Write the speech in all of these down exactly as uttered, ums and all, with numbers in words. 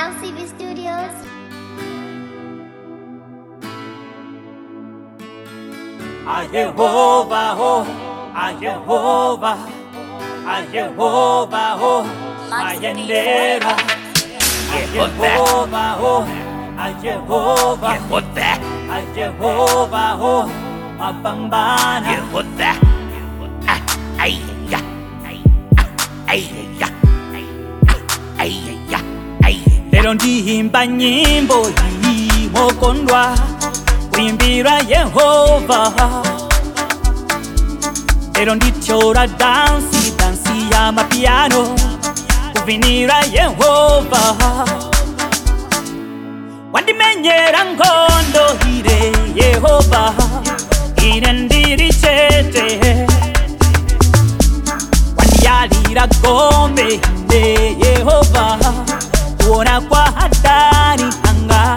L C B Studios. A Jehovah, oh, a Jehovah, a Jehovah, oh, Mayendera. A Jehovah, oh, a Jehovah, a Jehovah, oh, Mapambana. Jehovah, ay ya, ay ya, ay ya, ay. Lero ndihimba nyimbo hii mokondwa kuimbira Yehova. Lero ndichora dansi, dansi ya mapiano kuvinira Yehova. Wandimenyera ngondo hire Yehova, ine ndiri chete. Wandiyalira gombe hine Yehova, kuona kwa hatari anga.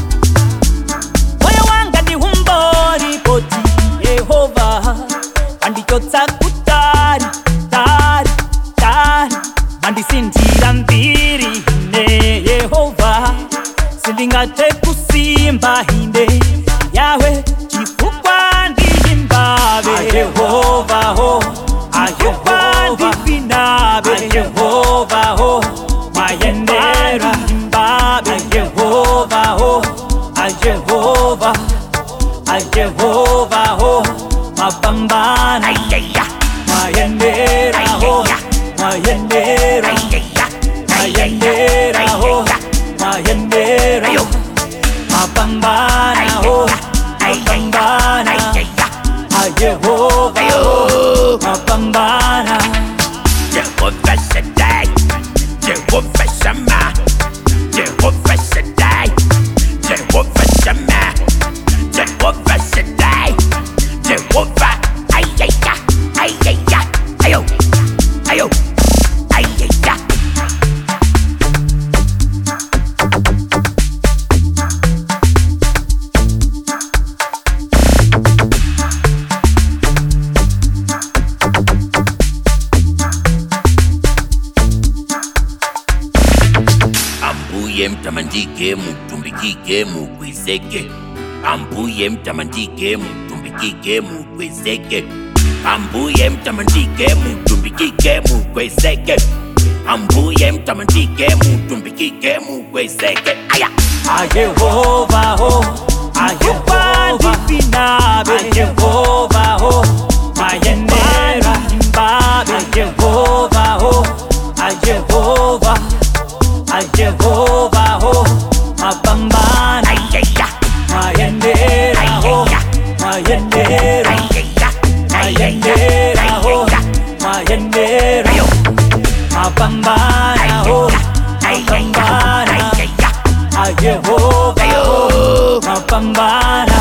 Moyo wanga ni humbori poti Yehova, wandichotsa kutari, tari, tari. Wandisindira mbiri hine Yehova, sindingate kusimba hinde yawe chifukwa ndihimbabe. A Jehovah, oh, a Jehovah ndivinabe. A Jehovah, oh, Mayendera himbabe. A Jehovah, oh, a Jehovah, a Jehovah, oh, Mapambana. Ay ya, Mayendera, oh, Mayendera, Mayendera, oh, Mayendera, Mapambana, oh, Mapambana. A Jehovah, oh, Mapambana. Jehovah Shaddai, Jehovah Shammah, Jehovah Shaddai, Jehovah Shammah, Jehovah Shaddai, Jehovah. Ay ay ya, ay ay ya, ayo, ayo, ay ay ya. Ambuye mtamandike mutumbikike mukwizeke. Ambuye mtamandike mutumbikike mukwizeke. Ambuye mtamandike mutumbikike mukwizeke. Ambuye mtamandike mutumbikike mukwizeke. Aya. A Jehovah, oh, a Jehovah ndivinabe. A Jehovah, oh, Mayendera himbabe. A Jehovah, oh, a Jehovah, a Jehovah, oh, Mapambana. Ay ay ya, Mayendera, oh, Mayendera, Mayendera, oh, Mayendera, Mapambana, oh, Mapambana. A Jehovah, oh, Mapambana.